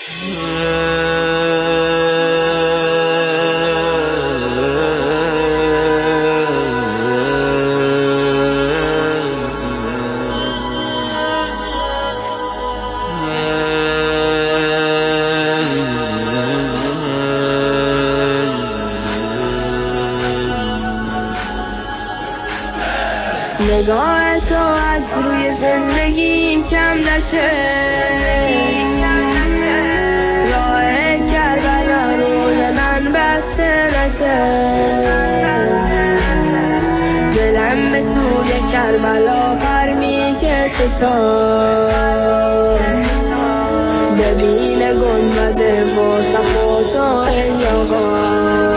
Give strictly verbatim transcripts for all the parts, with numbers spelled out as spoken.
نگاه تو از روی زندگیم کم نشه، راه کربلا روی من بسته نشه، دلم به سوی کربلا پر میکشه تا ببینه گنبد با صفا تو ای آقا.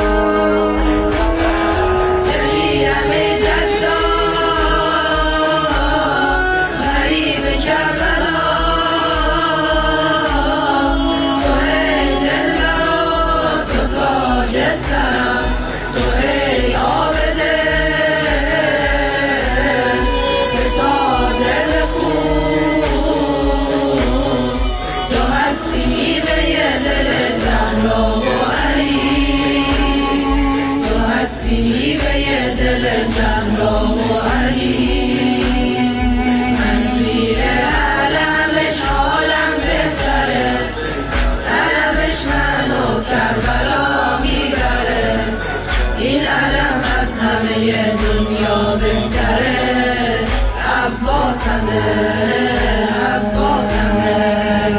دنیا بهتره عباسمه عباسمه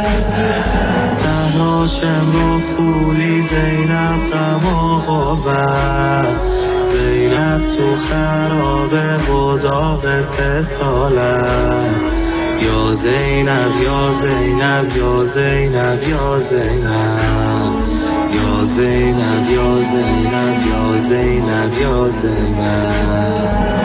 زهرا شمر و خولی زینب غم و قوت، زینب تو خرابه و داغ سه ساله، یا زینب یا زینب یا زینب یا زینب یا زینب یا زینب یا زینب یا زینب.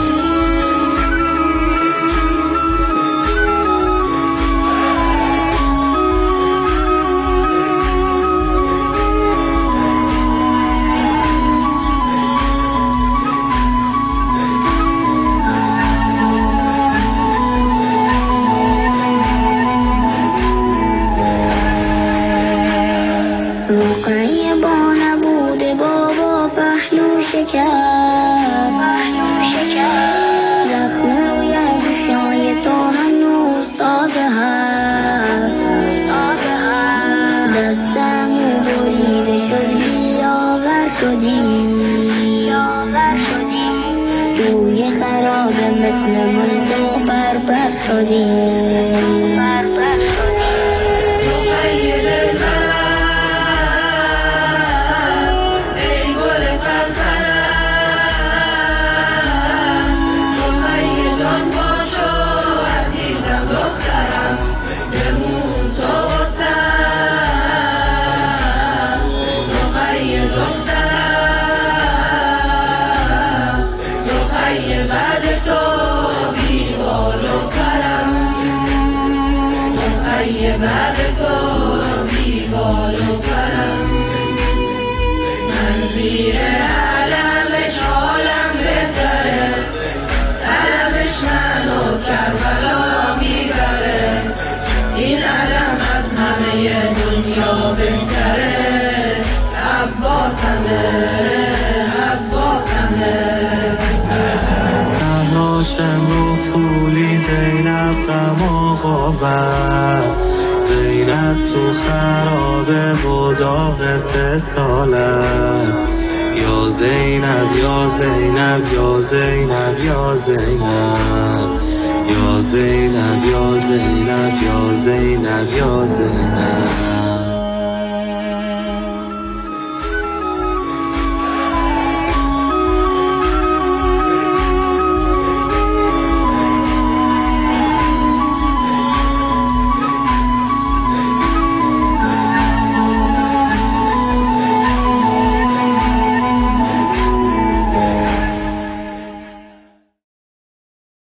رقیه با نبوده بابا پهلو شکست، زخم روی گوشای تو هنوز تازه هست، دستمو بریده شد بیاور شدی، روی خرابه مثل ملدو بربر شدی. بعد تو بیبال و کرم، من زیر علمش حالم بهتره، علمش منو کربلا میبره، این علم از همه دنیا بهتره عباسمه عباسمه. زهرا شمر و خولی زینب غم و قوت، زینب تو خرابه و داغ سه ساله، یا زینب یا زینب یا زینب یا زینب یا زینب یا زینب یا زینب یا زینب.